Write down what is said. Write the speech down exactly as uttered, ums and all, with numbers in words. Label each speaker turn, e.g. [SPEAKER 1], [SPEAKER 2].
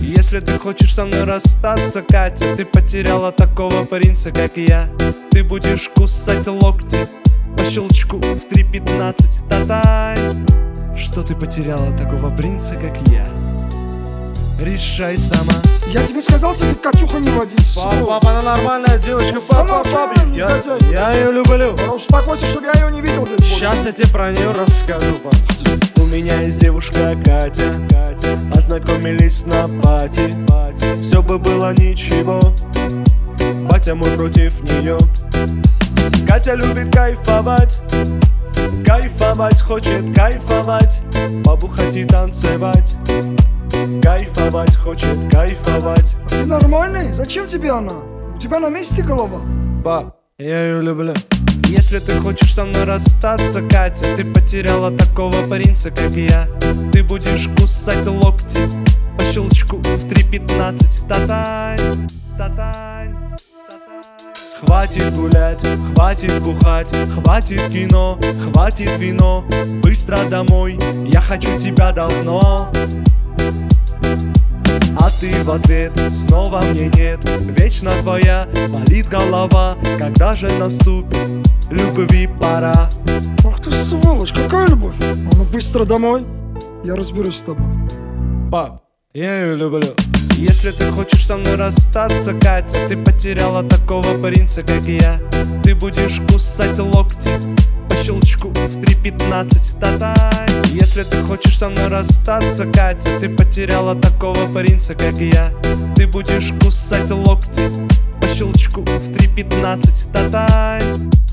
[SPEAKER 1] Если ты хочешь со мной расстаться, Катя, ты потеряла такого принца, как я. Ты будешь кусать локти по щелчку в три пятнадцать. Та-тай. Что ты потеряла такого принца, как я? Решай сама.
[SPEAKER 2] Я тебе сказал, что ты Катюха не водишь.
[SPEAKER 1] Папа, папа, она нормальная девочка. Папа, папа, я, я ее люблю.
[SPEAKER 2] Успокойся, чтобы я ее не видел здесь.
[SPEAKER 1] Сейчас я тебе про нее расскажу, папа. У меня есть девушка Катя, Катя. Познакомились на пати, пати. Все бы было ничего, батя мой против нее. Катя любит кайфовать, кайфовать, хочет кайфовать, побухать и танцевать. Кайфовать, хочет кайфовать.
[SPEAKER 2] А ты нормальный? Зачем тебе она? У тебя на месте голова?
[SPEAKER 1] Пап, я ее люблю. Если ты хочешь со мной расстаться, Катя, ты потеряла такого принца, как я. Ты будешь кусать локти по щелчку в три пятнадцать. Та-тай, та-тай. Хватит гулять, хватит бухать, хватит кино, хватит вино. Быстро домой, я хочу тебя давно. А ты в ответ снова мне нет. Вечно твоя болит голова. Когда же наступит любви пора?
[SPEAKER 2] Ах ты сволочь, какая любовь? А ну быстро домой, я разберусь с тобой.
[SPEAKER 1] Пап, я ее люблю. Если ты хочешь со мной расстаться, Катя, ты потеряла такого принца, как я. Ты будешь кусать локти по щелчку в три пятнадцать. Та-тай. Если ты хочешь со мной расстаться, Катя, ты потеряла такого принца, как я. Ты будешь кусать локти по щелчку в три пятнадцать. Та-тай.